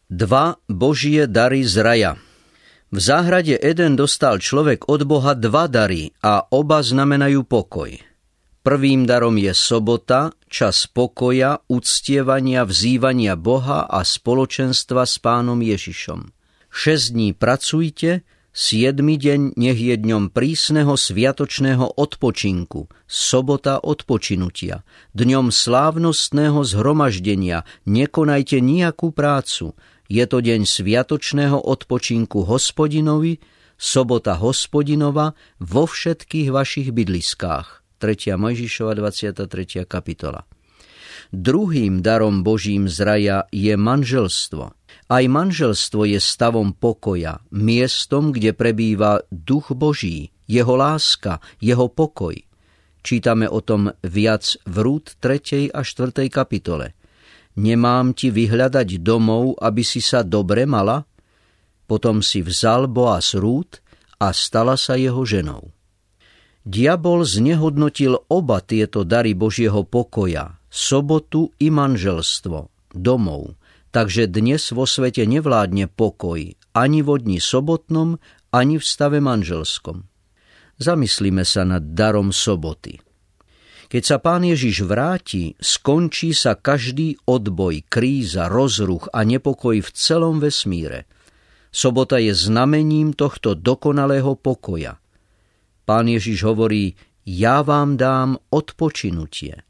Dva Božie dary z raja. V záhrade Eden dostal človek od Boha dva dary a oba znamenajú pokoj. Prvým darom je sobota, čas pokoja, uctievania, vzývania Boha a spoločenstva s Pánom Ježišom. 6 dní pracujte, 7. deň nech je dňom prísneho sviatočného odpočinku, sobota odpočinutia, dňom slávnostného zhromaždenia, nekonajte nejakú prácu. Je to deň sviatočného odpočinku Hospodinovi, sobota Hospodinova vo všetkých vašich bydliskách. 3. Mojžišova 23. kapitola. Druhým darom Božím z raja je manželstvo. Aj manželstvo je stavom pokoja, miestom, kde prebýva Duch Boží, jeho láska, jeho pokoj. Čítame o tom viac v Rút 3. a 4. kapitole. Nemám ti vyhľadať domov, aby si sa dobre mala? Potom si vzal Boaz Rút a stala sa jeho ženou. Diabol znehodnotil oba tieto dary Božieho pokoja, sobotu i manželstvo, domov, takže dnes vo svete nevládne pokoj ani vo dni sobotnom, ani v stave manželskom. Zamyslíme sa nad darom soboty. Keď sa Pán Ježiš vráti, skončí sa každý odboj, kríza, rozruch a nepokoj v celom vesmíre. Sobota je znamením tohto dokonalého pokoja. Pán Ježiš hovorí, ja vám dám odpočinutie.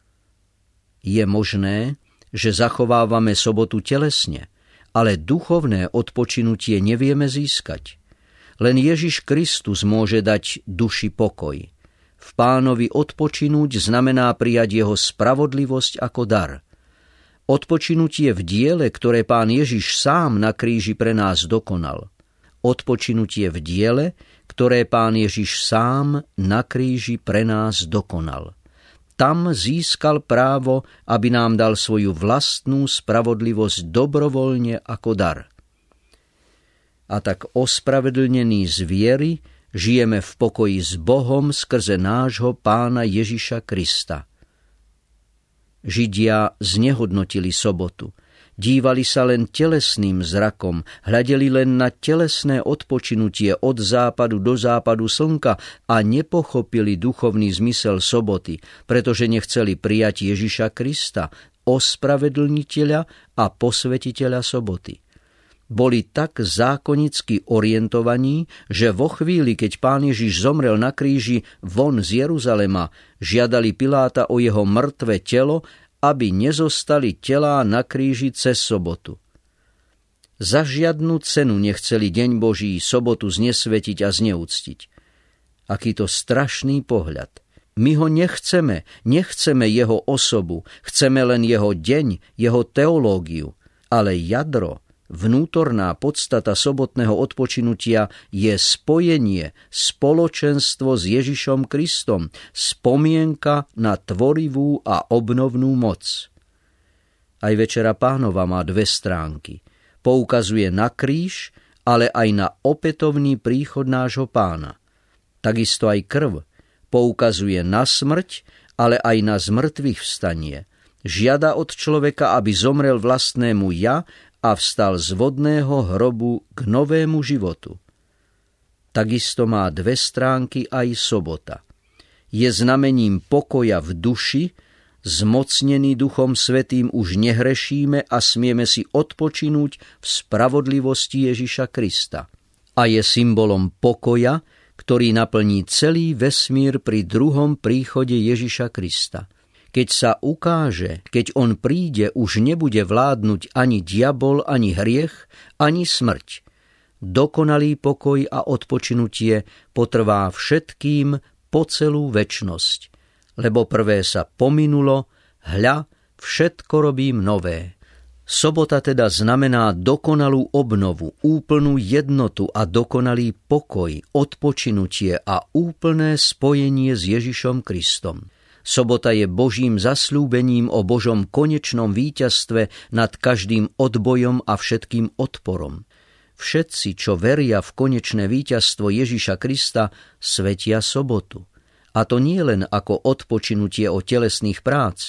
Je možné, že zachovávame sobotu telesne, ale duchovné odpočinutie nevieme získať. Len Ježiš Kristus môže dať duši pokoj. V Pánovi odpočinúť znamená prijať jeho spravodlivosť ako dar. Odpočinutie v diele, ktoré Pán Ježiš sám na kríži pre nás dokonal. Odpočinutie v diele, ktoré Pán Ježiš sám na kríži pre nás dokonal. Tam získal právo, aby nám dal svoju vlastnú spravodlivosť dobrovoľne ako dar. A tak ospravedlnení z viery, žijeme v pokoji s Bohom skrze nášho Pána Ježiša Krista. Židia znehodnotili sobotu. Dívali sa len telesným zrakom, hľadeli len na telesné odpočinutie od západu do západu slnka a nepochopili duchovný zmysel soboty, pretože nechceli prijať Ježiša Krista, ospravedlniteľa a posvetiteľa soboty. Boli tak zákonicky orientovaní, že vo chvíli, keď Pán Ježiš zomrel na kríži von z Jeruzalema, žiadali Piláta o jeho mŕtve telo, aby nezostali telá na kríži cez sobotu. Za žiadnu cenu nechceli deň Boží, sobotu znesvetiť a zneúctiť. Aký to strašný pohľad. My ho nechceme jeho osobu, chceme len jeho deň, jeho teológiu, ale jadro, vnútorná podstata sobotného odpočinutia je spojenie, spoločenstvo s Ježišom Kristom, spomienka na tvorivú a obnovnú moc. Aj Večera Pánova má 2 stránky. Poukazuje na kríž, ale aj na opätovný príchod nášho Pána. Takisto aj krv poukazuje na smrť, ale aj na zmrtvých vstanie. Žiada od človeka, aby zomrel vlastnému ja a vstal z vodného hrobu k novému životu. Takisto má 2 stránky aj sobota. Je znamením pokoja v duši, zmocnený Duchom Svätým už nehrešíme a smieme si odpočinúť v spravodlivosti Ježiša Krista. A je symbolom pokoja, ktorý naplní celý vesmír pri druhom príchode Ježiša Krista. Keď sa ukáže, keď on príde, už nebude vládnuť ani diabol, ani hriech, ani smrť. Dokonalý pokoj a odpočinutie potrvá všetkým po celú večnosť. Lebo prvé sa pominulo, hľa, všetko robím nové. Sobota teda znamená dokonalú obnovu, úplnú jednotu a dokonalý pokoj, odpočinutie a úplné spojenie s Ježišom Kristom. Sobota je Božím zasľúbením o Božom konečnom víťazstve nad každým odbojom a všetkým odporom. Všetci, čo veria v konečné víťazstvo Ježiša Krista, svetia sobotu. A to nie len ako odpočinutie od telesných prác,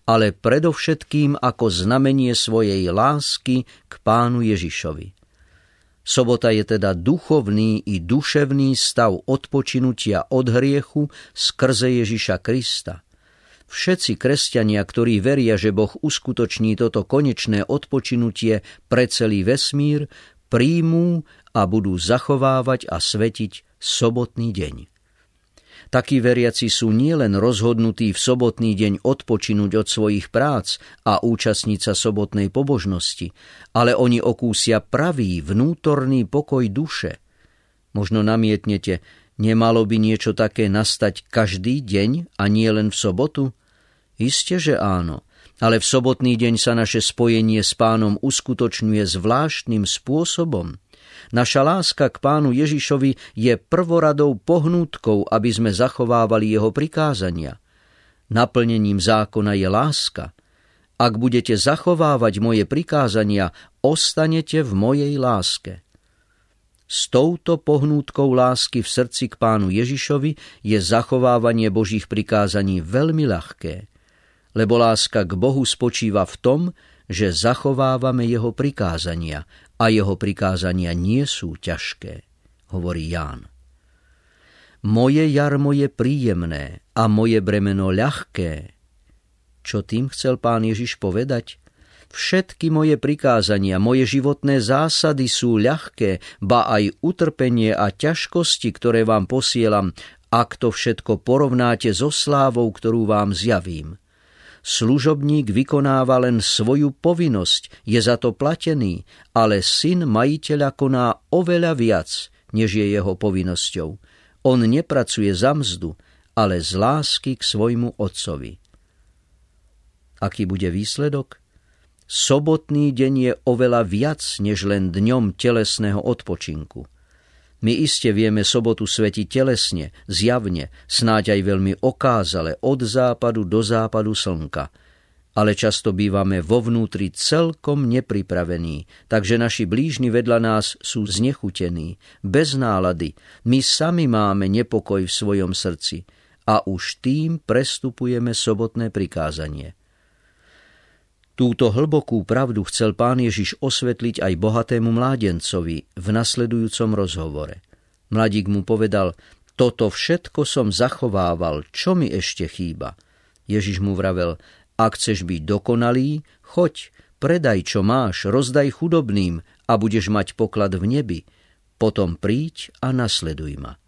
ale predovšetkým ako znamenie svojej lásky k Pánu Ježišovi. Sobota je teda duchovný i duševný stav odpočinutia od hriechu skrze Ježiša Krista. Všetci kresťania, ktorí veria, že Boh uskutoční toto konečné odpočinutie pre celý vesmír, príjmú a budú zachovávať a svetiť sobotný deň. Takí veriaci sú nielen rozhodnutí v sobotný deň odpočinúť od svojich prác a účastniť sa sobotnej pobožnosti, ale oni okúsia pravý vnútorný pokoj duše. Možno namietnete, nemalo by niečo také nastať každý deň a nie len v sobotu? Isté, že áno, ale v sobotný deň sa naše spojenie s Pánom uskutočňuje zvláštnym spôsobom. Naša láska k Pánu Ježišovi je prvoradou pohnútkou, aby sme zachovávali jeho prikázania. Naplnením zákona je láska. Ak budete zachovávať moje prikázania, ostanete v mojej láske. S touto pohnútkou lásky v srdci k Pánu Ježišovi je zachovávanie Božích prikázaní veľmi ľahké, lebo láska k Bohu spočíva v tom, že zachovávame jeho prikázania a jeho prikázania nie sú ťažké, hovorí Ján. Moje jarmo je príjemné a moje bremeno ľahké. Čo tým chcel Pán Ježiš povedať? Všetky moje prikázania, moje životné zásady sú ľahké, ba aj utrpenie a ťažkosti, ktoré vám posielam, ak to všetko porovnáte so slávou, ktorú vám zjavím. Služobník vykonáva len svoju povinnosť, je za to platený, ale syn majiteľa koná oveľa viac, než je jeho povinnosťou. On nepracuje za mzdu, ale z lásky k svojmu otcovi. Aký bude výsledok? Sobotný deň je oveľa viac, než len dňom telesného odpočinku. My iste vieme sobotu svetiť telesne, zjavne, snáď aj veľmi okázale, od západu do západu slnka. Ale často bývame vo vnútri celkom nepripravení, takže naši blížni vedľa nás sú znechutení, bez nálady. My sami máme nepokoj v svojom srdci a už tým prestupujeme sobotné prikázanie. Túto hlbokú pravdu chcel Pán Ježiš osvetliť aj bohatému mládencovi v nasledujúcom rozhovore. Mladík mu povedal, toto všetko som zachovával, čo mi ešte chýba? Ježiš mu vravel, ak chceš byť dokonalý, choď, predaj, čo máš, rozdaj chudobným a budeš mať poklad v nebi. Potom príď a nasleduj ma.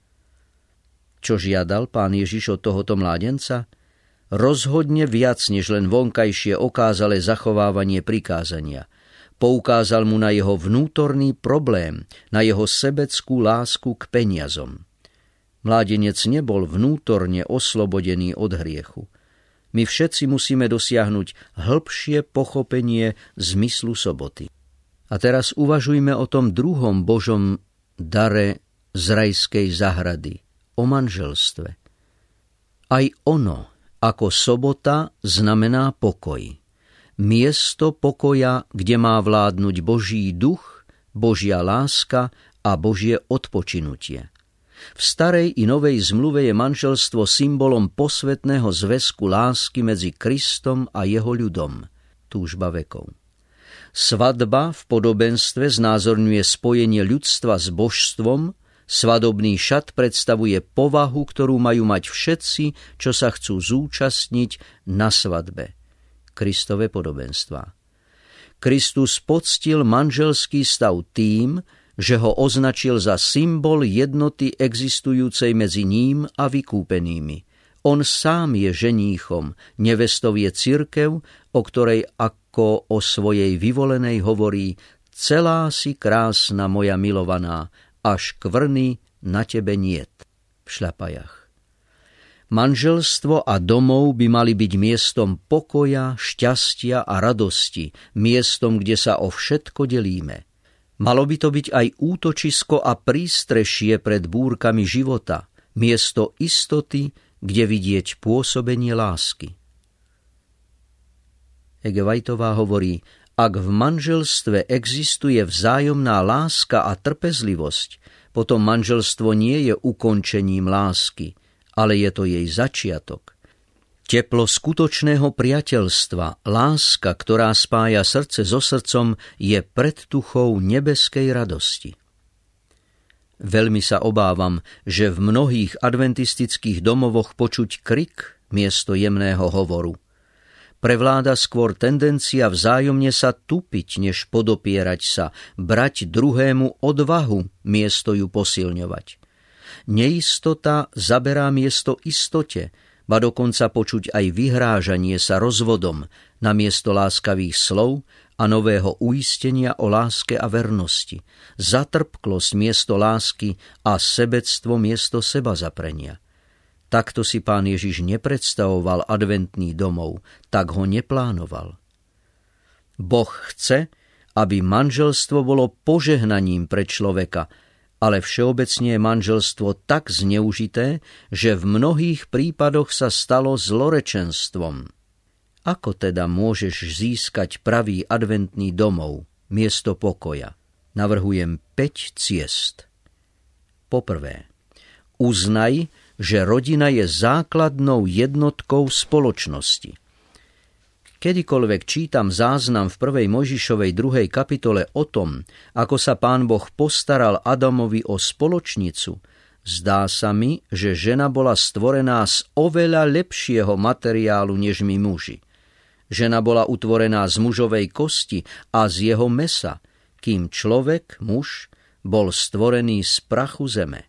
Čo žiadal Pán Ježiš od tohoto mládenca? Rozhodne viac, než len vonkajšie okázalé zachovávanie prikázania. Poukázal mu na jeho vnútorný problém, na jeho sebeckú lásku k peniazom. Mládenec nebol vnútorne oslobodený od hriechu. My všetci musíme dosiahnuť hĺbšie pochopenie zmyslu soboty. A teraz uvažujme o tom druhom Božom dare z rajskej zahrady, o manželstve. Aj ono, ako sobota, znamená pokoj. Miesto pokoja, kde má vládnuť Boží duch, Božia láska a Božie odpočinutie. V starej i novej zmluve je manželstvo symbolom posvätného zväzku lásky medzi Kristom a jeho ľudom, túžba vekov. Svadba v podobenstve znázorňuje spojenie ľudstva s božstvom. Svadobný šat predstavuje povahu, ktorú majú mať všetci, čo sa chcú zúčastniť na svadbe. Kristove podobenstvá. Kristus poctil manželský stav tým, že ho označil za symbol jednoty existujúcej medzi ním a vykúpenými. On sám je ženíchom, nevestou je cirkev, o ktorej ako o svojej vyvolenej hovorí: celá si krásna moja milovaná, až kvrny na tebe niet v šľapajach. Manželstvo a domov by mali byť miestom pokoja, šťastia a radosti, miestom, kde sa o všetko delíme. Malo by to byť aj útočisko a prístrešie pred búrkami života, miesto istoty, kde vidieť pôsobenie lásky. Ege Whiteová hovorí, ak v manželstve existuje vzájomná láska a trpezlivosť, potom manželstvo nie je ukončením lásky, ale je to jej začiatok. Teplo skutočného priateľstva, láska, ktorá spája srdce so srdcom, je predtuchou nebeskej radosti. Veľmi sa obávam, že v mnohých adventistických domovoch počuť krik miesto jemného hovoru. Prevláda skôr tendencia vzájomne sa tupiť, než podopierať sa, brať druhému odvahu miesto ju posilňovať. Neistota zaberá miesto istote, ba dokonca počuť aj vyhrážanie sa rozvodom namiesto láskavých slov a nového uistenia o láske a vernosti, zatrpklosť miesto lásky a sebectvo miesto sebazaprenia. Takto si Pán Ježiš nepredstavoval adventný domov, tak ho neplánoval. Boh chce, aby manželstvo bolo požehnaním pre človeka, ale všeobecne je manželstvo tak zneužité, že v mnohých prípadoch sa stalo zlorečenstvom. Ako teda môžeš získať pravý adventný domov, miesto pokoja? Navrhujem 5 ciest. Poprvé, uznaj, že rodina je základnou jednotkou spoločnosti. Kedykoľvek čítam záznam v 1. Mojžišovej 2. kapitole o tom, ako sa Pán Boh postaral Adamovi o spoločnicu, zdá sa mi, že žena bola stvorená z oveľa lepšieho materiálu než my muži. Žena bola utvorená z mužovej kosti a z jeho mäsa, kým človek, muž, bol stvorený z prachu zeme.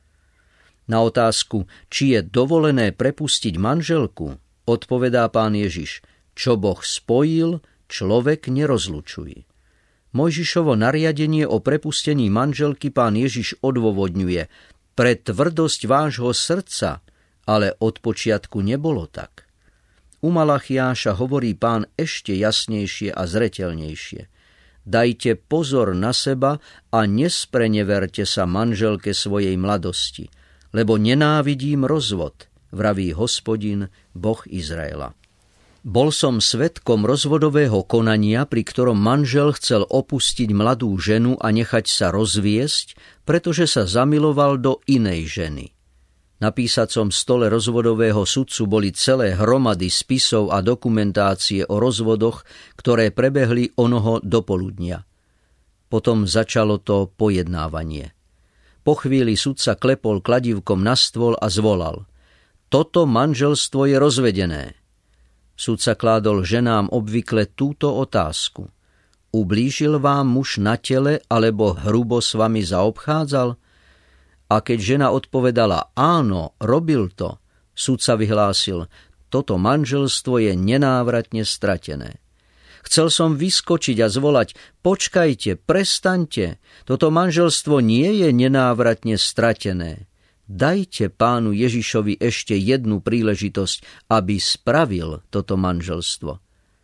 Na otázku, či je dovolené prepustiť manželku, odpovedá Pán Ježiš: čo Boh spojil, človek nerozlučuje. Mojžišovo nariadenie o prepustení manželky Pán Ježiš odôvodňuje: pre tvrdosť vášho srdca, ale od počiatku nebolo tak. U Malachiáša hovorí Pán ešte jasnejšie a zreteľnejšie: dajte pozor na seba a nespreneverte sa manželke svojej mladosti, lebo nenávidím rozvod, vraví Hospodin, Boh Izraela. Bol som svedkom rozvodového konania, pri ktorom manžel chcel opustiť mladú ženu a nechať sa rozviesť, pretože sa zamiloval do inej ženy. Na písacom stole rozvodového sudcu boli celé hromady spisov a dokumentácie o rozvodoch, ktoré prebehli onoho dopoludnia. Potom začalo to pojednávanie. Po chvíli sudca klepol kladívkom na stôl a zvolal: toto manželstvo je rozvedené. Sudca kládol ženám obvykle túto otázku: ublížil vám muž na tele alebo hrubo s vami zaobchádzal? A keď žena odpovedala áno, robil to, sudca vyhlásil: toto manželstvo je nenávratne stratené. Chcel som vyskočiť a zvolať: počkajte, prestaňte, toto manželstvo nie je nenávratne stratené. Dajte Pánu Ježišovi ešte jednu príležitosť, aby spravil toto manželstvo.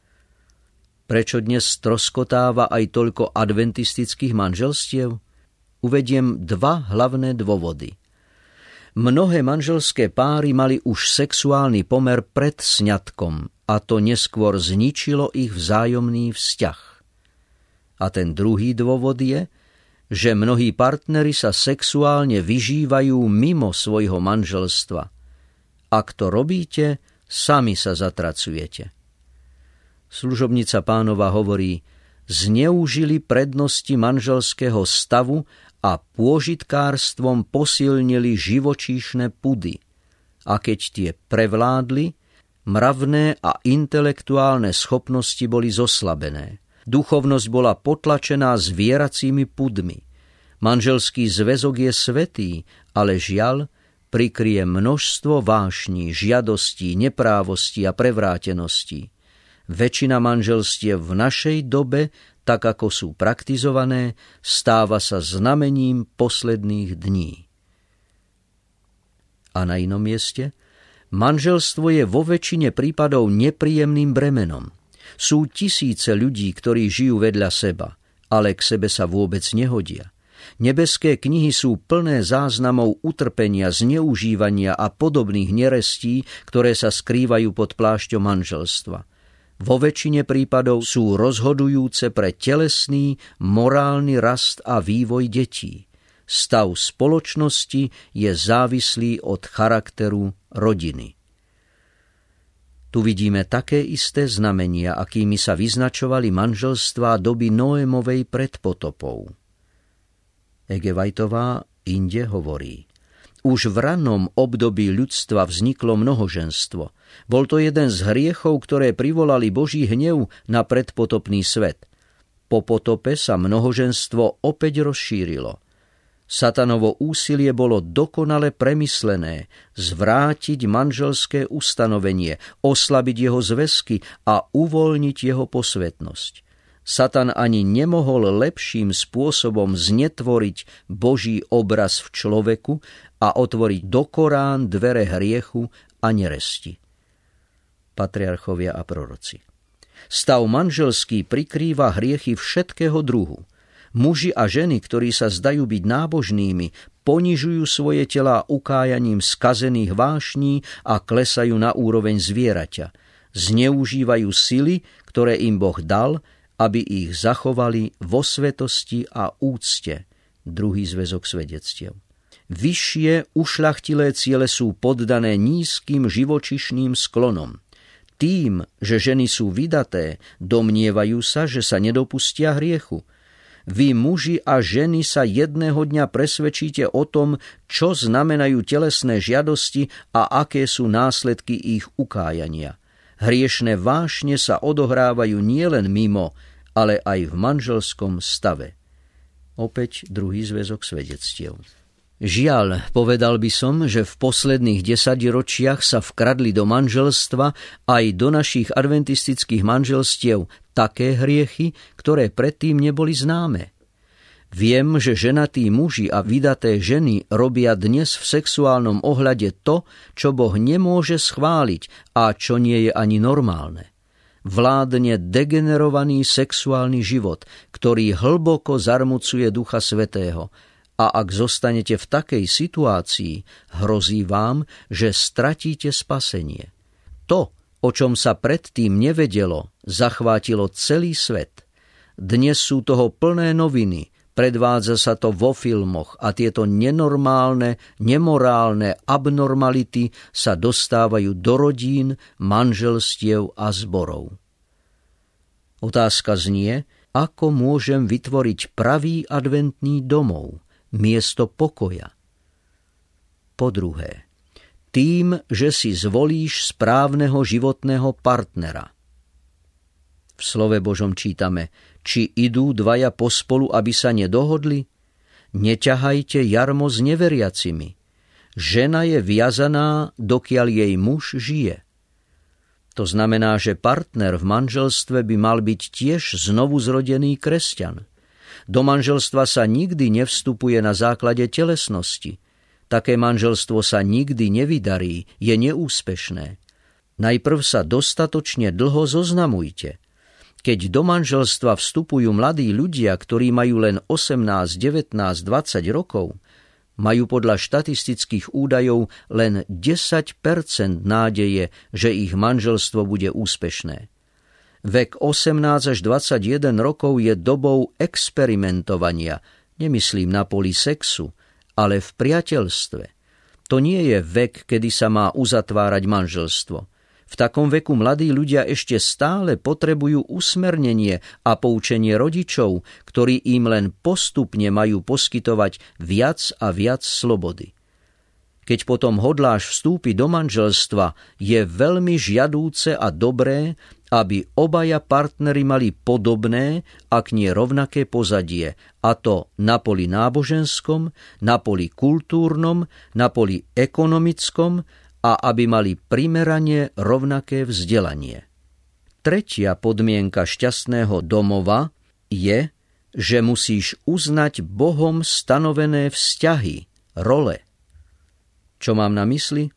Prečo dnes stroskotáva aj toľko adventistických manželstiev? Uvediem 2 hlavné dôvody. Mnohé manželské páry mali už sexuálny pomer pred sňatkom a to neskôr zničilo ich vzájomný vzťah. A ten druhý dôvod je, že mnohí partneri sa sexuálne vyžívajú mimo svojho manželstva. Ak to robíte, sami sa zatracujete. Služobnica Pánova hovorí: zneužili prednosti manželského stavu a pôžitkárstvom posilnili živočíšne pudy. A keď tie prevládli, mravné a intelektuálne schopnosti boli zoslabené. Duchovnosť bola potlačená zvieracími pudmi. Manželský zväzok je svätý, ale žiaľ, prikryje množstvo vášní, žiadostí, neprávostí a prevráteností. Väčšina manželstiev v našej dobe, tak ako sú praktizované, stáva sa znamením posledných dní. A na inom mieste? Manželstvo je vo väčšine prípadov nepríjemným bremenom. Sú tisíce ľudí, ktorí žijú vedľa seba, ale k sebe sa vôbec nehodia. Nebeské knihy sú plné záznamov utrpenia, zneužívania a podobných nerestí, ktoré sa skrývajú pod plášťom manželstva. Vo väčšine prípadov sú rozhodujúce pre telesný, morálny rast a vývoj detí. Stav spoločnosti je závislý od charakteru rodiny. Tu vidíme také isté znamenia, akými sa vyznačovali manželstvá doby Noémovej pred potopou. Ege Whiteová inde hovorí: už v ranom období ľudstva vzniklo mnohoženstvo. Bol to jeden z hriechov, ktoré privolali Boží hnev na predpotopný svet. Po potope sa mnohoženstvo opäť rozšírilo. Satanovo úsilie bolo dokonale premyslené, zvrátiť manželské ustanovenie, oslabiť jeho zväzky a uvoľniť jeho posvetnosť. Satan ani nemohol lepším spôsobom znetvoriť Boží obraz v človeku a otvoriť do Korán dvere hriechu a neresti. Patriarchovia a proroci. Stav manželský prikrýva hriechy všetkého druhu. Muži a ženy, ktorí sa zdajú byť nábožnými, ponižujú svoje telá ukájaním skazených vášní a klesajú na úroveň zvieraťa. Zneužívajú sily, ktoré im Boh dal, aby ich zachovali vo svetosti a úcte. Druhý zväzok svedectiev. Vyššie ušľachtilé ciele sú poddané nízkym živočišným sklonom. Tým, že ženy sú vydaté, domnievajú sa, že sa nedopustia hriechu. Vy, muži a ženy, sa jedného dňa presvedčíte o tom, čo znamenajú telesné žiadosti a aké sú následky ich ukájania. Hriešne vášne sa odohrávajú nielen mimo, ale aj v manželskom stave. Opäť druhý zväzok svedectiev. Žiaľ, povedal by som, že v posledných 10 ročiach sa vkradli do manželstva aj do našich adventistických manželstiev také hriechy, ktoré predtým neboli známe. Viem, že ženatí muži a vydaté ženy robia dnes v sexuálnom ohľade to, čo Boh nemôže schváliť a čo nie je ani normálne. Vládne degenerovaný sexuálny život, ktorý hlboko zarmucuje Ducha Svätého. A ak zostanete v takej situácii, hrozí vám, že stratíte spasenie. To, o čom sa predtým nevedelo, zachvátilo celý svet. Dnes sú toho plné noviny, predvádza sa to vo filmoch a tieto nenormálne, nemorálne abnormality sa dostávajú do rodín, manželstiev a zborov. Otázka znie, ako môžem vytvoriť pravý adventný domov, miesto pokoja. Po druhé, tým, že si zvolíš správneho životného partnera. V slove Božom čítame: či idú dvaja pospolu, aby sa nedohodli? Neťahajte jarmo s neveriacimi. Žena je viazaná, dokiaľ jej muž žije. To znamená, že partner v manželstve by mal byť tiež znovu zrodený kresťan. Do manželstva sa nikdy nevstupuje na základe telesnosti. Také manželstvo sa nikdy nevydarí, je neúspešné. Najprv sa dostatočne dlho zoznamujte. Keď do manželstva vstupujú mladí ľudia, ktorí majú len 18, 19, 20 rokov, majú podľa štatistických údajov len 10% nádeje, že ich manželstvo bude úspešné. Vek 18 až 21 rokov je dobou experimentovania, nemyslím na poli sexu, ale v priateľstve. To nie je vek, kedy sa má uzatvárať manželstvo. V takom veku mladí ľudia ešte stále potrebujú usmernenie a poučenie rodičov, ktorí im len postupne majú poskytovať viac a viac slobody. Keď potom hodláš vstúpiť do manželstva, je veľmi žiadúce a dobré, aby obaja partneri mali podobné, ak nie rovnaké pozadie, a to na poli náboženskom, na poli kultúrnom, na poli ekonomickom a aby mali primerane rovnaké vzdelanie. Tretia podmienka šťastného domova je, že musíš uznať Bohom stanovené vzťahy, role. Čo mám na mysli?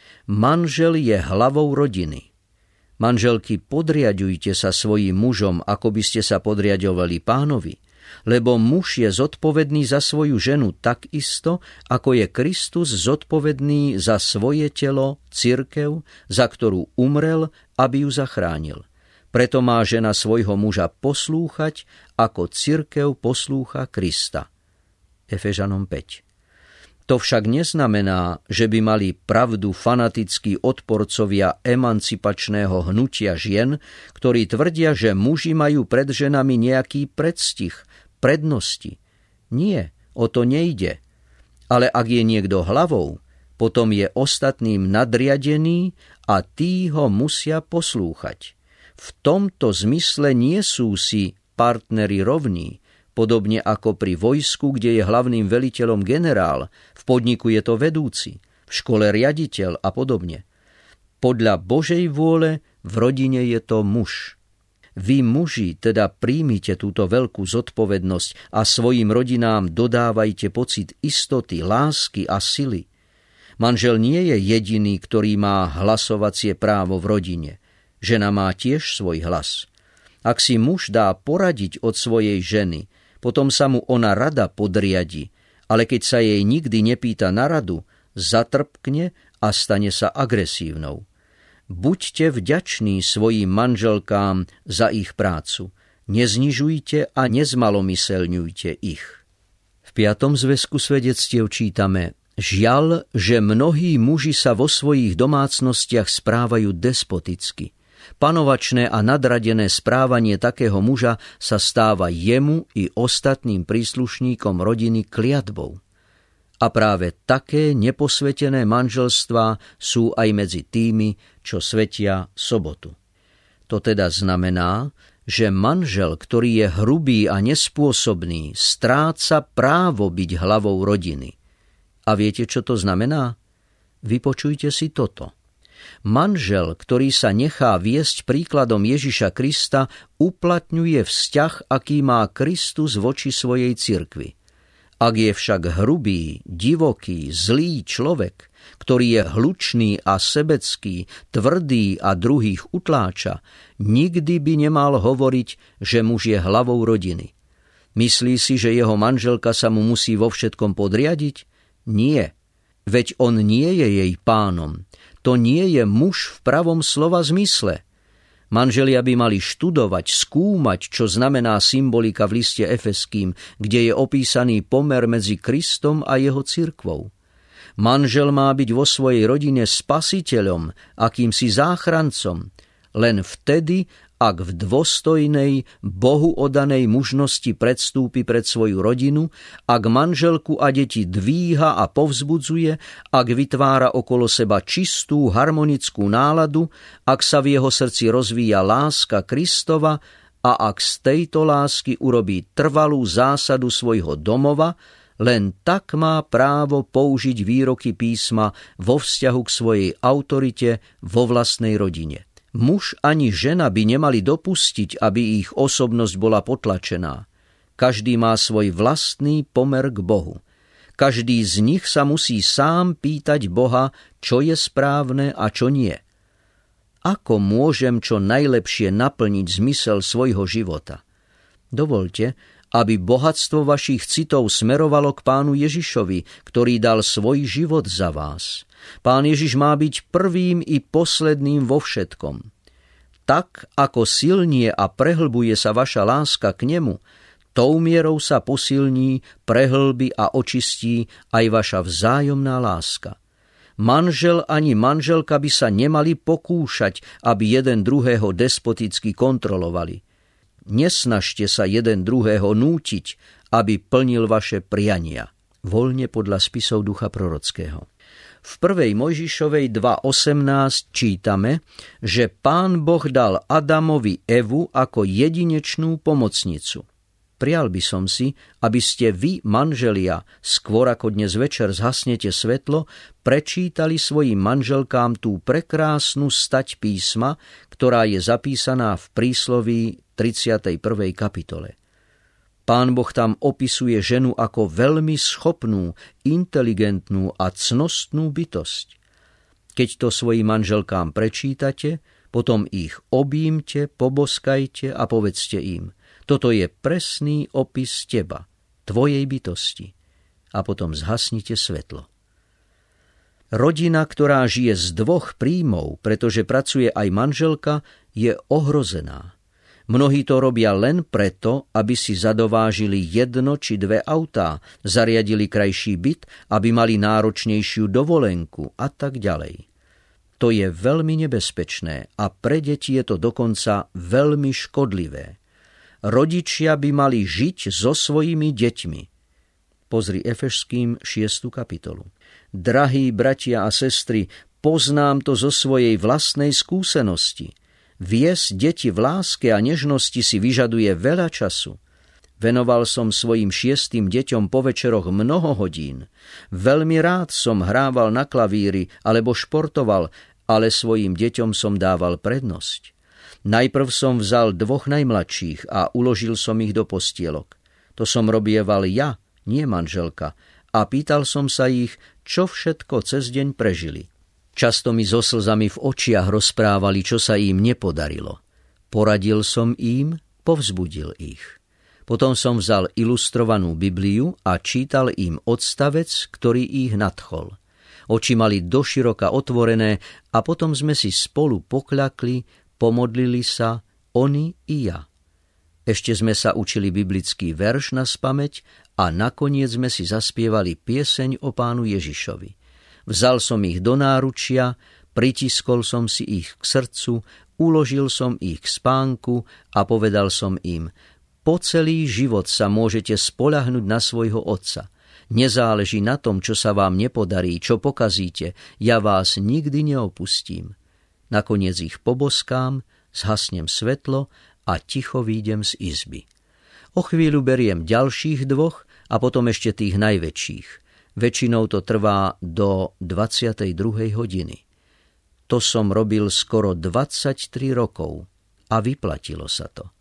Manžel je hlavou rodiny. Manželky, podriaďujte sa svojim mužom, ako by ste sa podriaďovali Pánovi, lebo muž je zodpovedný za svoju ženu takisto, ako je Kristus zodpovedný za svoje telo, cirkev, za ktorú umrel, aby ju zachránil. Preto má žena svojho muža poslúchať, ako cirkev poslúcha Krista. Efežanom 5. To však neznamená, že by mali pravdu fanatickí odporcovia emancipačného hnutia žien, ktorí tvrdia, že muži majú pred ženami nejaký predstih, prednosti. Nie, o to nejde. Ale ak je niekto hlavou, potom je ostatným nadriadený a tí ho musia poslúchať. V tomto zmysle nie sú si partneri rovní, podobne ako pri vojsku, kde je hlavným veliteľom generál, v podniku je to vedúci, v škole riaditeľ a podobne. Podľa Božej vôle v rodine je to muž. Vy muži teda príjmite túto veľkú zodpovednosť a svojim rodinám dodávajte pocit istoty, lásky a sily. Manžel nie je jediný, ktorý má hlasovacie právo v rodine. Žena má tiež svoj hlas. Ak si muž dá poradiť od svojej ženy, potom sa mu ona rada podriadi, ale keď sa jej nikdy nepýta na radu, zatrpkne a stane sa agresívnou. Buďte vďační svojim manželkám za ich prácu. Neznižujte a nezmalomyselňujte ich. V 5. zväzku svedectiev čítame: Žiaľ, že mnohí muži sa vo svojich domácnostiach správajú despoticky. Panovačné a nadradené správanie takého muža sa stáva jemu i ostatným príslušníkom rodiny kliatbou. A práve také neposvetené manželstvá sú aj medzi tými, čo svetia sobotu. To teda znamená, že manžel, ktorý je hrubý a nespôsobný, stráca právo byť hlavou rodiny. A viete, čo to znamená? Vypočujte si toto. Manžel, ktorý sa nechá viesť príkladom Ježiša Krista, uplatňuje vzťah, aký má Kristus voči svojej cirkvi. Ak je však hrubý, divoký, zlý človek, ktorý je hlučný a sebecký, tvrdý a druhých utláča, nikdy by nemal hovoriť, že muž je hlavou rodiny. Myslí si, že jeho manželka sa mu musí vo všetkom podriadiť? Nie. Veď on nie je jej pánom. To nie je muž v pravom slova zmysle. Manželia by mali študovať, skúmať, čo znamená symbolika v liste Efeským, kde je opísaný pomer medzi Kristom a jeho cirkvou. Manžel má byť vo svojej rodine spasiteľom, akýmsi záchrancom, len vtedy, ak v dôstojnej, Bohu oddanej mužnosti predstúpi pred svoju rodinu, ak manželku a deti dvíha a povzbudzuje, ak vytvára okolo seba čistú, harmonickú náladu, ak sa v jeho srdci rozvíja láska Kristova a ak z tejto lásky urobí trvalú zásadu svojho domova, len tak má právo použiť výroky písma vo vzťahu k svojej autorite vo vlastnej rodine. Muž ani žena by nemali dopustiť, aby ich osobnosť bola potlačená. Každý má svoj vlastný pomer k Bohu. Každý z nich sa musí sám pýtať Boha, čo je správne a čo nie. Ako môžem čo najlepšie naplniť zmysel svojho života? Dovoľte, aby bohatstvo vašich citov smerovalo k Pánu Ježišovi, ktorý dal svoj život za vás. Pán Ježiš má byť prvým i posledným vo všetkom. Tak, ako silnie a prehlbuje sa vaša láska k nemu, tou mierou sa posilní, prehlbí a očistí aj vaša vzájomná láska. Manžel ani manželka by sa nemali pokúšať, aby jeden druhého despoticky kontrolovali. Nesnažte sa jeden druhého nútiť, aby plnil vaše priania. Voľne podľa spisov Ducha prorockého. V 1. Mojžišovej 2.18 čítame, že Pán Boh dal Adamovi Evu ako jedinečnú pomocnicu. Prial by som si, aby ste vy, manželia, skôr ako dnes večer zhasnete svetlo, prečítali svojim manželkám tú prekrásnu stať písma, ktorá je zapísaná v prísloví 31. kapitole. Pán Boh tam opisuje ženu ako veľmi schopnú, inteligentnú a cnostnú bytosť. Keď to svojim manželkám prečítate, potom ich objímte, poboskajte a povedzte im: toto je presný opis teba, tvojej bytosti. A potom zhasnite svetlo. Rodina, ktorá žije z 2 príjmov, pretože pracuje aj manželka, je ohrozená. Mnohí to robia len preto, aby si zadovážili 1 či 2 autá, zariadili krajší byt, aby mali náročnejšiu dovolenku a tak ďalej. To je veľmi nebezpečné a pre deti je to dokonca veľmi škodlivé. Rodičia by mali žiť so svojimi deťmi. Pozri Efešským 6. kapitolu. Drahí bratia a sestry, poznám to zo svojej vlastnej skúsenosti. Viesť deti v láske a nežnosti si vyžaduje veľa času. Venoval som svojim 6 deťom po večeroch mnoho hodín. Veľmi rád som hrával na klavíri alebo športoval, ale svojim deťom som dával prednosť. Najprv som vzal 2 najmladších a uložil som ich do postielok. To som robieval ja, nie manželka, a pýtal som sa ich, čo všetko cez deň prežili. Často mi so slzami v očiach rozprávali, čo sa im nepodarilo. Poradil som im, povzbudil ich. Potom som vzal ilustrovanú Bibliu a čítal im odstavec, ktorý ich nadchol. Oči mali doširoka otvorené a potom sme si spolu pokľakli, pomodlili sa, oni i ja. Ešte sme sa učili biblický verš naspamäť a nakoniec sme si zaspievali pieseň o Pánu Ježišovi. Vzal som ich do náručia, pritiskol som si ich k srdcu, uložil som ich k spánku a povedal som im, po celý život sa môžete spoľahnúť na svojho otca. Nezáleží na tom, čo sa vám nepodarí, čo pokazíte, ja vás nikdy neopustím. Nakoniec ich poboskám, zhasnem svetlo a ticho výjdem z izby. O chvíľu beriem ďalších 2 a potom ešte tých najväčších. Väčšinou to trvá do 22. hodiny. To som robil skoro 23 rokov a vyplatilo sa to.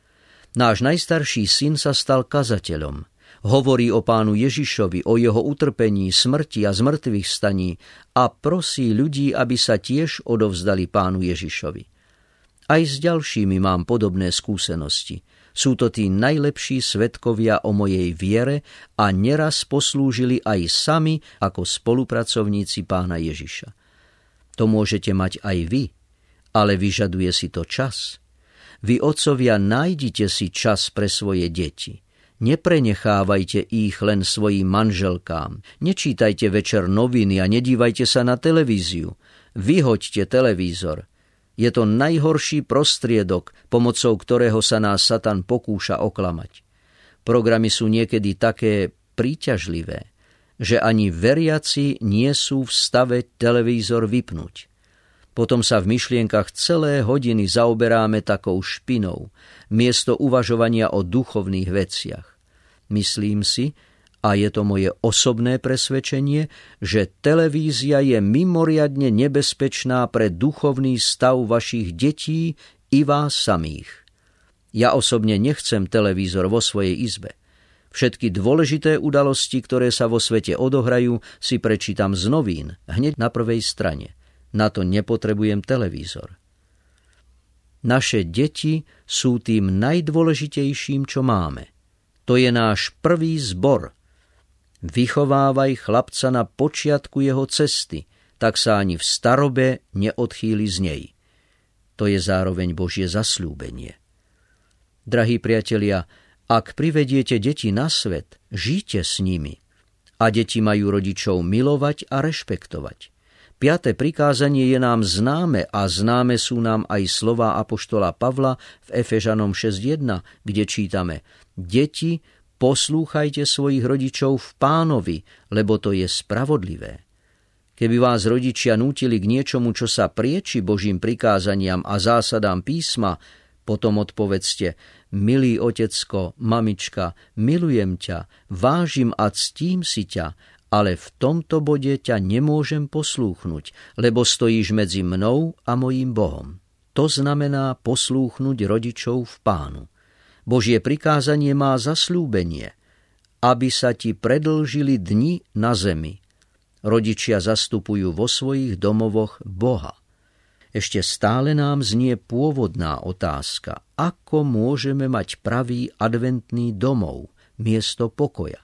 Náš najstarší syn sa stal kazateľom. Hovorí o Pánu Ježišovi, o jeho utrpení, smrti a zmrtvých staní a prosí ľudí, aby sa tiež odovzdali Pánu Ježišovi. Aj s ďalšími mám podobné skúsenosti. Sú to tí najlepší svedkovia o mojej viere a neraz poslúžili aj sami ako spolupracovníci Pána Ježiša. To môžete mať aj vy, ale vyžaduje si to čas. Vy, otcovia, nájdite si čas pre svoje deti. Neprenechávajte ich len svojim manželkám. Nečítajte večer noviny a nedívajte sa na televíziu. Vyhoďte televízor. Je to najhorší prostriedok, pomocou ktorého sa nás Satan pokúša oklamať. Programy sú niekedy také príťažlivé, že ani veriaci nie sú v stave televízor vypnúť. Potom sa v myšlienkach celé hodiny zaoberáme takou špinou, miesto uvažovania o duchovných veciach. Myslím si, a je to moje osobné presvedčenie, že televízia je mimoriadne nebezpečná pre duchovný stav vašich detí i vás samých. Ja osobne nechcem televízor vo svojej izbe. Všetky dôležité udalosti, ktoré sa vo svete odohrajú, si prečítam z novín, hneď na prvej strane. Na to nepotrebujem televízor. Naše deti sú tým najdôležitejším, čo máme. To je náš prvý zbor. Vychovávaj chlapca na počiatku jeho cesty, tak sa ani v starobe neodchýli z nej. To je zároveň Božie zasľúbenie. Drahí priatelia, ak privediete deti na svet, žite s nimi. A deti majú rodičov milovať a rešpektovať. 5. prikázanie je nám známe a známe sú nám aj slová apoštola Pavla v Efežanom 6.1, kde čítame: Deti, poslúchajte svojich rodičov v Pánovi, lebo to je spravodlivé. Keby vás rodičia nútili k niečomu, čo sa prieči Božím prikázaniam a zásadám písma, potom odpovedzte: milý otecko, mamička, milujem ťa, vážim a ctím si ťa, ale v tomto bode ťa nemôžem poslúchnuť, lebo stojíš medzi mnou a mojím Bohom. To znamená poslúchnuť rodičov v Pánu. Božie prikázanie má zasľúbenie, aby sa ti predĺžili dni na zemi. Rodičia zastupujú vo svojich domovoch Boha. Ešte stále nám znie pôvodná otázka, ako môžeme mať pravý adventný domov, miesto pokoja.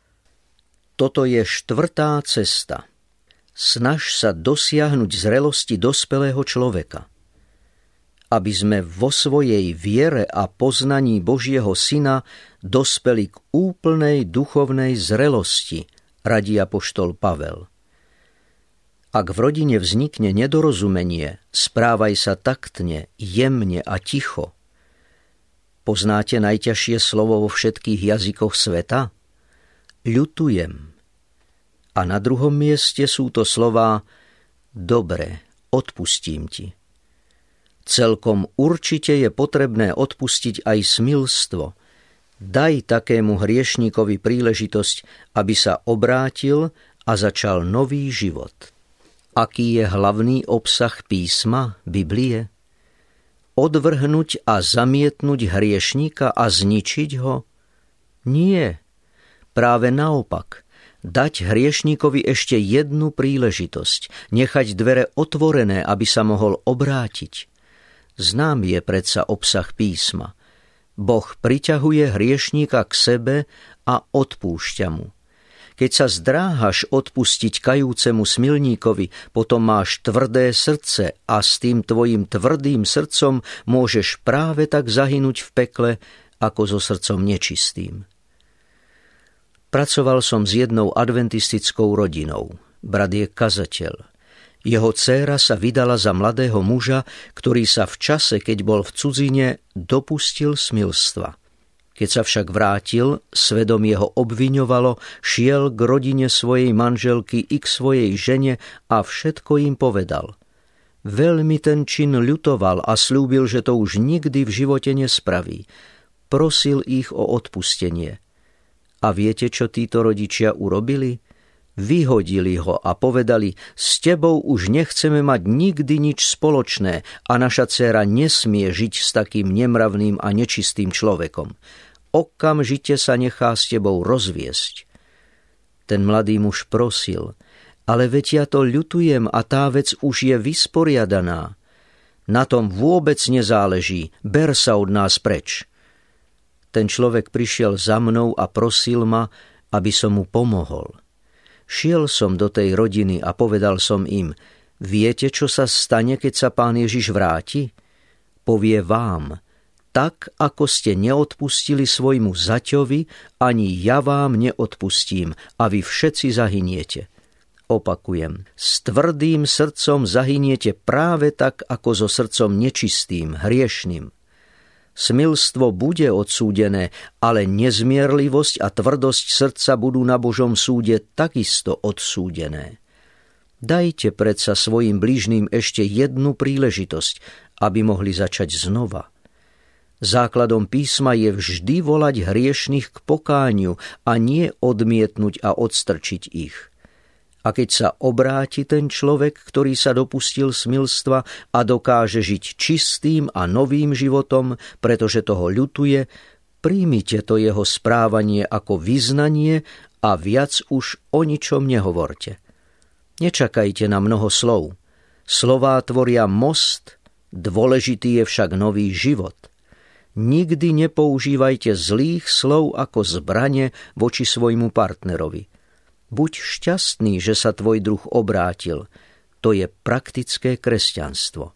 Toto je 4. cesta. Snaž sa dosiahnuť zrelosti dospelého človeka. aby sme vo svojej viere a poznaní Božieho Syna dospeli k úplnej duchovnej zrelosti, radí apoštol Pavel. Ak v rodine vznikne nedorozumenie, správaj sa taktne, jemne a ticho. Poznáte najťažšie slovo vo všetkých jazykoch sveta? Ľutujem. A na druhom mieste sú to slová dobre, odpustím ti. Celkom určite je potrebné odpustiť aj smilstvo. Daj takému hriešnikovi príležitosť, aby sa obrátil a začal nový život. Aký je hlavný obsah písma, Biblie? Odvrhnúť a zamietnúť hriešnika a zničiť ho? Nie. Práve naopak. Dať hriešníkovi ešte jednu príležitosť. Nechať dvere otvorené, aby sa mohol obrátiť. Znám je predsa obsah písma. Boh priťahuje hriešníka k sebe a odpúšťa mu. Keď sa zdráhaš odpustiť kajúcemu smilníkovi, potom máš tvrdé srdce a s tým tvojim tvrdým srdcom môžeš práve tak zahynúť v pekle, ako so srdcom nečistým. Pracoval som s jednou adventistickou rodinou. Brat je kazateľ. Jeho dcéra sa vydala za mladého muža, ktorý sa v čase, keď bol v cudzine, dopustil smilstva. Keď sa však vrátil, svedomie ho obviňovalo, šiel k rodine svojej manželky i k svojej žene a všetko im povedal. Veľmi ten čin ľutoval a sľúbil, že to už nikdy v živote nespraví. Prosil ich o odpustenie. A viete, čo títo rodičia urobili? Vyhodili ho a povedali, s tebou už nechceme mať nikdy nič spoločné a naša dcéra nesmie žiť s takým nemravným a nečistým človekom. Okamžite sa nechá s tebou rozviesť. Ten mladý muž prosil, ale veď ja to ľutujem a tá vec už je vysporiadaná. Na tom vôbec nezáleží, ber sa od nás preč. Ten človek prišiel za mnou a prosil ma, aby som mu pomohol. Šiel som do tej rodiny a povedal som im, viete, čo sa stane, keď sa Pán Ježiš vráti? Povie vám, tak ako ste neodpustili svojmu zaťovi, ani ja vám neodpustím a vy všetci zahyniete. Opakujem, s tvrdým srdcom zahyniete práve tak, ako so srdcom nečistým, hriešným. Smilstvo bude odsúdené, ale nezmierlivosť a tvrdosť srdca budú na Božom súde takisto odsúdené. Dajte predsa svojim blížnym ešte jednu príležitosť, aby mohli začať znova. Základom písma je vždy volať hriešnych k pokániu a nie odmietnúť a odstrčiť ich. A keď sa obráti ten človek, ktorý sa dopustil smilstva a dokáže žiť čistým a novým životom, pretože toho ľutuje, príjmite to jeho správanie ako vyznanie a viac už o ničom nehovorte. Nečakajte na mnoho slov. Slová tvoria most, dôležitý je však nový život. Nikdy nepoužívajte zlých slov ako zbrane voči svojmu partnerovi. Buď šťastný, že sa tvoj druh obrátil. To je praktické kresťanstvo.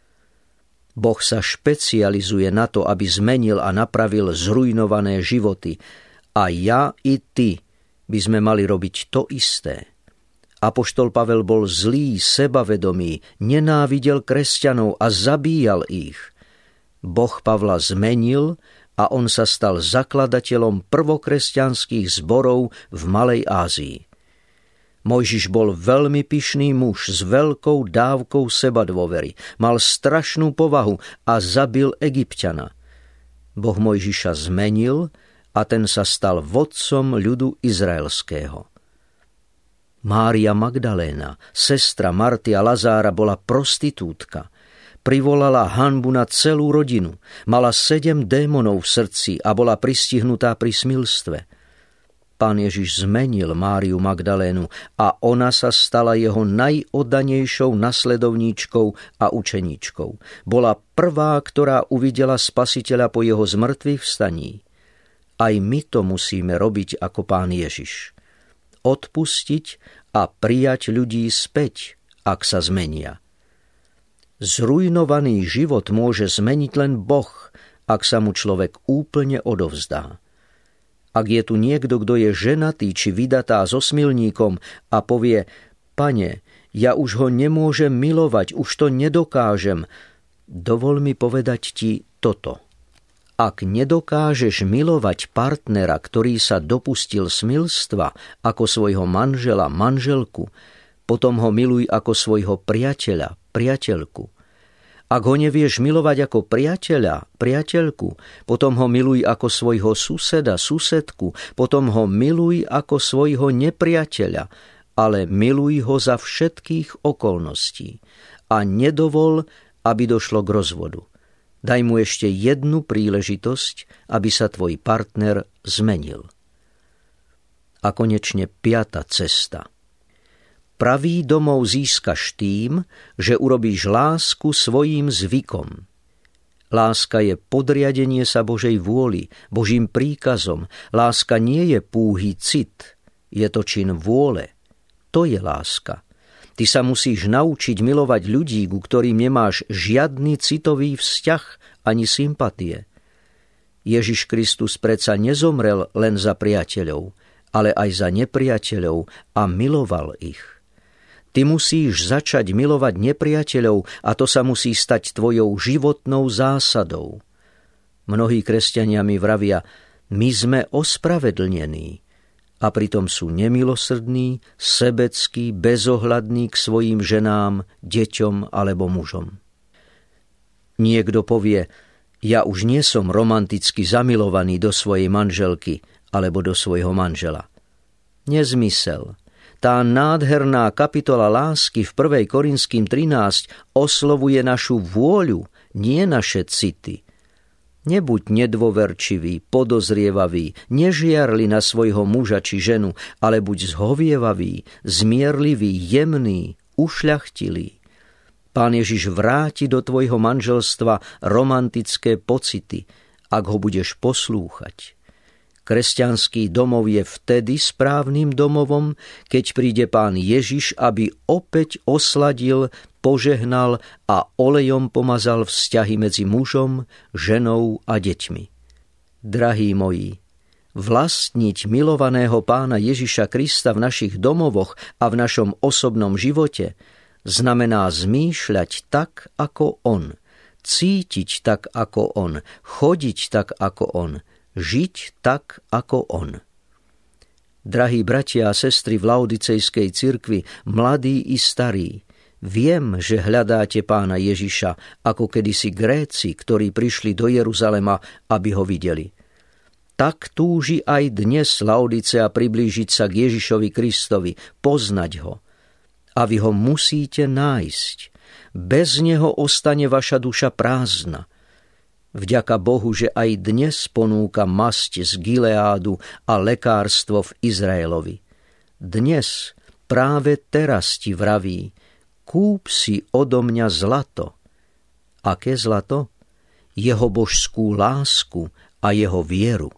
Boh sa špecializuje na to, aby zmenil a napravil zrujnované životy. A ja i ty by sme mali robiť to isté. Apoštol Pavel bol zlý, sebavedomý, nenávidel kresťanov a zabíjal ich. Boh Pavla zmenil a on sa stal zakladateľom prvokresťanských zborov v Malej Ázii. Mojžiš bol veľmi pyšný muž s veľkou dávkou sebadôvery, mal strašnú povahu a zabil Egypťana. Boh Mojžiša zmenil a ten sa stal vodcom ľudu izraelského. Mária Magdaléna, sestra Marty a Lazára, bola prostitútka. Privolala hanbu na celú rodinu, mala 7 démonov v srdci a bola pristihnutá pri smilstve. Pán Ježiš zmenil Máriu Magdalénu a ona sa stala jeho najoddanejšou nasledovníčkou a učeníčkou. Bola prvá, ktorá uvidela Spasiteľa po jeho zmrtvých vstaní. Aj my to musíme robiť ako Pán Ježiš. Odpustiť a prijať ľudí späť, ak sa zmenia. Zrujnovaný život môže zmeniť len Boh, ak sa mu človek úplne odovzdá. Ak je tu niekto, kto je ženatý či vydatá so smilníkom a povie: Pane, ja už ho nemôžem milovať, už to nedokážem, dovol mi povedať ti toto. Ak nedokážeš milovať partnera, ktorý sa dopustil smilstva, ako svojho manžela, manželku, potom ho miluj ako svojho priateľa, priateľku. Ak ho nevieš milovať ako priateľa, priateľku, potom ho miluj ako svojho suseda, susedku, potom ho miluj ako svojho nepriateľa, ale miluj ho za všetkých okolností a nedovol, aby došlo k rozvodu. Daj mu ešte jednu príležitosť, aby sa tvoj partner zmenil. A konečne 5. cesta. Pravý domov získaš tým, že urobíš lásku svojím zvykom. Láska je podriadenie sa Božej vôli, Božím príkazom. Láska nie je púhý cit, je to čin vôle. To je láska. Ty sa musíš naučiť milovať ľudí, ku ktorým nemáš žiadny citový vzťah ani sympatie. Ježiš Kristus predsa nezomrel len za priateľov, ale aj za nepriateľov a miloval ich. Ty musíš začať milovať nepriateľov a to sa musí stať tvojou životnou zásadou. Mnohí kresťania mi vravia: my sme ospravedlnení, a pritom sú nemilosrdní, sebeckí, bezohľadní k svojim ženám, deťom alebo mužom. Niekto povie: ja už nie som romanticky zamilovaný do svojej manželky alebo do svojho manžela. Nezmysel. Tá nádherná kapitola lásky v 1. Korinským 13 oslovuje našu vôľu, nie naše city. Nebuď nedôverčivý, podozrievavý, nežiarli na svojho muža či ženu, ale buď zhovievavý, zmierlivý, jemný, ušľachtilý. Pán Ježiš vráti do tvojho manželstva romantické pocity, ak ho budeš poslúchať. Kresťanský domov je vtedy správnym domovom, keď príde Pán Ježiš, aby opäť osladil, požehnal a olejom pomazal vzťahy medzi mužom, ženou a deťmi. Drahí moji, vlastniť milovaného Pána Ježiša Krista v našich domovoch a v našom osobnom živote znamená zmýšľať tak, ako on, cítiť tak, ako on, chodiť tak, ako on, žiť tak, ako on. Drahí bratia a sestry v Laodicejskej cirkvi, mladí i starí, viem, že hľadáte Pána Ježiša, ako kedysi Gréci, ktorí prišli do Jeruzalema, aby ho videli. Tak túži aj dnes Laodicea priblížiť sa k Ježišovi Kristovi, poznať ho. A vy ho musíte nájsť. Bez neho ostane vaša duša prázdna. Vďaka Bohu, že aj dnes ponúka masť z Gileádu a lekárstvo v Izraelovi. Dnes, práve teraz ti vraví: kúp si odo mňa zlato. Aké zlato? Jeho božskú lásku a jeho vieru.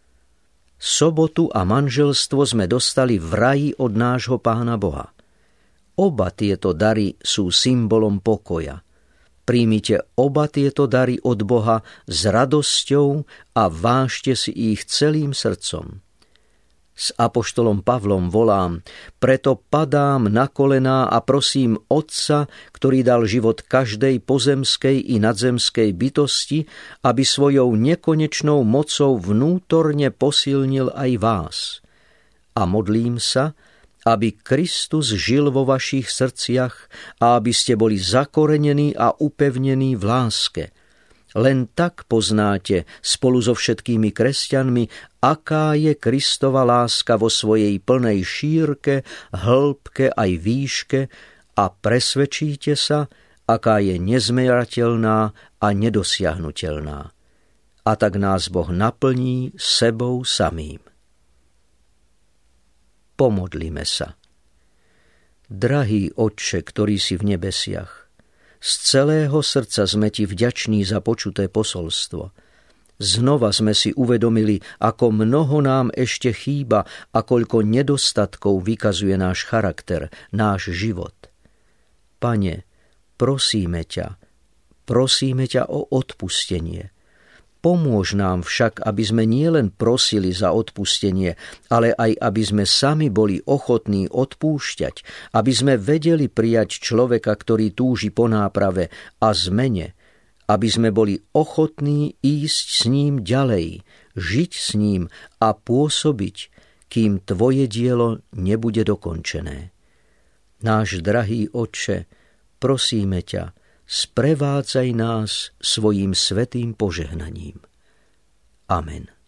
Sobotu a manželstvo sme dostali v raji od nášho Pána Boha. Oba tieto dary sú symbolom pokoja. Príjmite oba tieto dary od Boha s radosťou a vážte si ich celým srdcom. S apoštolom Pavlom volám: preto padám na kolená a prosím Otca, ktorý dal život každej pozemskej i nadzemskej bytosti, aby svojou nekonečnou mocou vnútorne posilnil aj vás. A modlím sa, aby Kristus žil vo vašich srdciach a aby ste boli zakorenení a upevnení v láske. Len tak poznáte spolu so všetkými kresťanmi, aká je Kristova láska vo svojej plnej šírke, hĺbke aj výške a presvedčíte sa, aká je nezmerateľná a nedosiahnuteľná. A tak nás Boh naplní sebou samým. Pomodlime sa. Drahý Otče, ktorý si v nebesiach, z celého srdca sme ti vďační za počuté posolstvo. Znova sme si uvedomili, ako mnoho nám ešte chýba a koľko nedostatkov vykazuje náš charakter, náš život. Pane, Prosíme ťa o odpustenie. Pomôž nám však, aby sme nielen prosili za odpustenie, ale aj aby sme sami boli ochotní odpúšťať, aby sme vedeli prijať človeka, ktorý túži po náprave a zmene, aby sme boli ochotní ísť s ním ďalej, žiť s ním a pôsobiť, kým tvoje dielo nebude dokončené. Náš drahý Otče, prosíme ťa, sprevádzaj nás svojím svätým požehnaním. Amen.